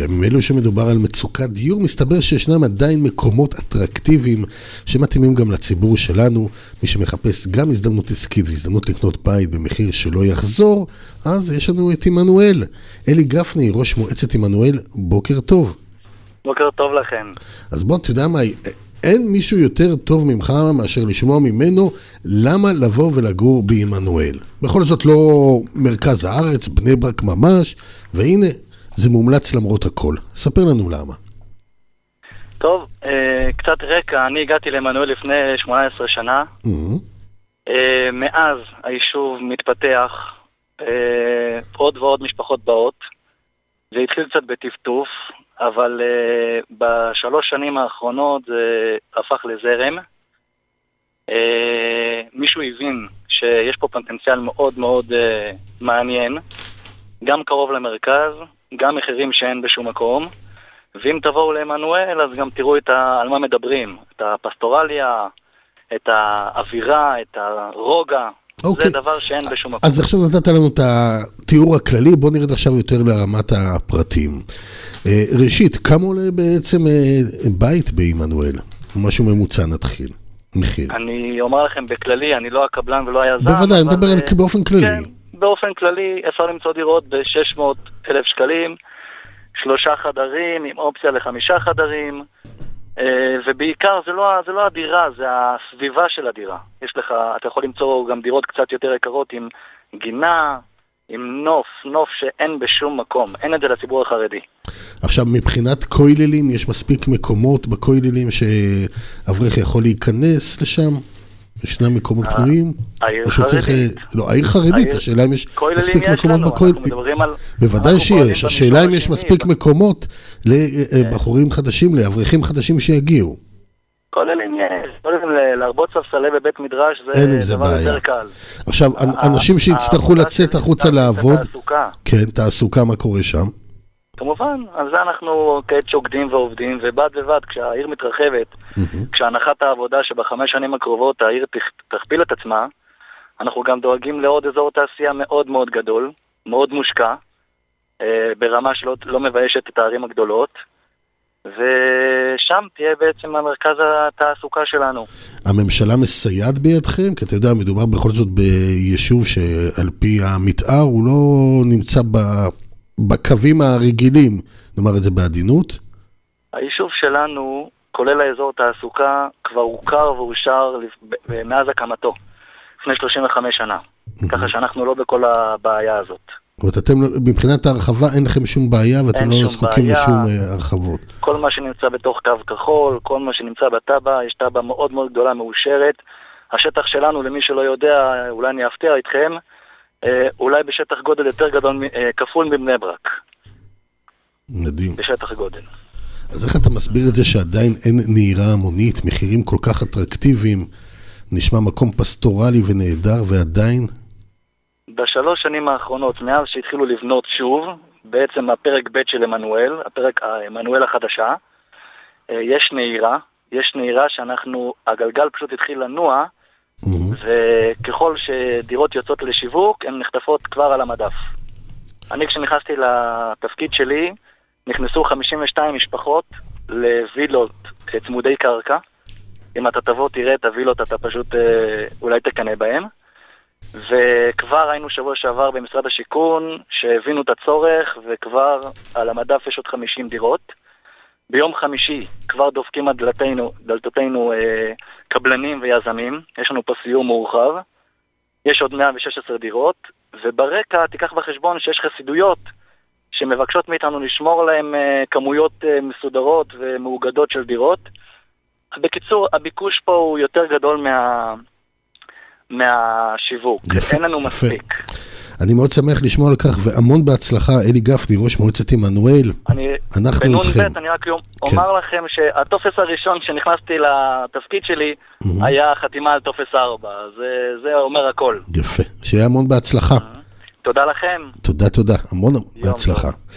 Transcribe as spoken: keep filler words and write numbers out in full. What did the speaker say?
בימים אלו שמדובר על מצוקת דיור, מסתבר שישנם עדיין מקומות אטרקטיביים שמתאימים גם לציבור שלנו. מי שמחפש גם הזדמנות עסקית והזדמנות לקנות בית במחיר שלא יחזור, אז יש לנו את עמנואל. אלי גפני, ראש מועצת עמנואל, בוקר טוב. בוקר טוב לכם. אז בוא, אתה יודע מה, אין מישהו יותר טוב ממך מאשר לשמוע ממנו למה לבוא ולגור בעמנואל. בכל זאת לא מרכז הארץ, בני ברק ממש, והנה, זה מומלץ למרות הכל. ספר לנו למה. טוב, אה, קצת רקע, אני הגעתי לעמנואל לפני שמונה עשרה שנה. Mm-hmm. אה, מאז היישוב מתפתח, אה, עוד ועוד משפחות באות. זה התחיל קצת בטפטוף, אבל uh, בשלוש שנים האחרונות זה הפך לזרם. Uh, מישהו הבין שיש פה פוטנציאל מאוד מאוד uh, מעניין, גם קרוב למרכז, גם מחירים שאין בשום מקום, ואם תבואו לעמנואל אז גם תראו את ה... על מה מדברים, את הפסטורליה, את האווירה, את הרוגע. אוקיי. זה דבר שאין בשום מקום. אז עכשיו נתת לנו את התיאור הכללי, בוא נרד עכשיו יותר לרמת הפרטים. ראשית, כמה עולה בעצם בית בעמנואל? משהו ממוצע נתחיל, מחיר. אני אומר לכם בכללי, אני לא הקבלן ולא היזם. בוודאי, אני מדבר אבל... באופן כללי. כן, באופן כללי אפשר למצוא דירות ב-שש מאות אלף שקלים, שלושה חדרים עם אופציה לחמישה חדרים, ובעיקר זה לא, זה לא הדירה, זה הסביבה של הדירה. יש לך, אתה יכול למצוא גם דירות קצת יותר יקרות עם גינה, עם נוף, נוף שאין בשום מקום, אין את זה לציבור החרדי. עכשיו, מבחינת כוללים, יש מספיק מקומות בכוללים שאברך יכול להיכנס לשם? ישנם מקומות פנויים? העיר חרדית. לא, העיר חרדית, השאלה אם יש מספיק מקומות בכוללים. בוודאי שיש, השאלה אם יש מספיק מקומות לבחורים חדשים, לאברכים חדשים שיגיעו. כוללים יש, כוללים להרבות ספסלי בבית מדרש זה דבר יותר קל. עכשיו, אנשים שיצטרכו לצאת החוצה לעבוד, כן, תעסוקה, מה קורה שם? כמובן, על זה אנחנו כעת שוקדים ועובדים, ובד ובד, כשהעיר מתרחבת, כשהנחת העבודה שבחמש שנים הקרובות העיר תכפיל את עצמה, אנחנו גם דואגים לעוד אזור תעשייה מאוד מאוד גדול, מאוד מושקע, ברמה שלא מביישת את הערים הגדולות, ושם תהיה בעצם המרכז התעסוקה שלנו. הממשלה מסייעת בידכם? כי אתה יודע, מדובר בכל זאת ביישוב שעל פי המתאר הוא לא נמצא ב... בקווים הרגילים, נאמר את זה בעדינות? היישוב שלנו, כולל האזור תעסוקה, כבר הוכר ואושר מאז הקמתו, לפני שלושים וחמש שנה. ככה שאנחנו לא בכל הבעיה הזאת. אבל אתם, מבחינת ההרחבה, אין לכם שום בעיה, ואתם לא זקוקים לשום הרחבות. כל מה שנמצא בתוך קו כחול, כל מה שנמצא בטבע, יש טבע מאוד מאוד גדולה מאושרת. השטח שלנו, למי שלא יודע, אולי אני אפתיע איתכם, אולי בשטח גודל יותר גדול, כפול מבני ברק. מדהים. בשטח גודל. אז איך אתה מסביר את זה שעדיין אין נהירה המונית, מחירים כל כך אטרקטיביים, נשמע מקום פסטורלי ונהדר, ועדיין? בשלוש שנים האחרונות, מאז שהתחילו לבנות שוב, בעצם הפרק ב' של עמנואל, הפרק עמנואל החדשה, יש נהירה, יש נהירה שאנחנו, הגלגל פשוט התחיל לנוע, וככל שדירות יוצאות לשיווק, הן נחטפות כבר על המדף. אני כשנכנסתי לתפקיד שלי, נכנסו חמישים ושתיים משפחות לווילות צמודי קרקע. אם אתה תבוא תראה את הווילות, אתה פשוט אולי תקנה בהם. וכבר היינו שבוע שעבר במשרד השיכון, שהבינו את הצורך, וכבר על המדף יש עוד חמישים דירות. ביום חמישי כבר דופקים על דלתנו, דלתותינו אה, קבלנים ויזמים, יש לנו פה סיור מורחב, יש עוד מאה ושש עשרה דירות, וברקע תיקח בחשבון שיש חסידויות שמבקשות מאיתנו לשמור להם אה, כמויות אה, מסודרות ומאוגדות של דירות. בקיצור, הביקוש פה הוא יותר גדול מה, מהשיווק, יפה, אין לנו יפה. מספיק. אני מאוד שמח לשמוע על כך, והמון בהצלחה. אלי גפני, ראש מועצת עמנואל, אנחנו איתכם. אני רק אומר לכם שהטופס הראשון שנכנסתי לתפקיד שלי היה חתימה על טופס ארבע, זה אומר הכל. יפה, שיהיה המון בהצלחה. תודה לכם. תודה, תודה, המון בהצלחה.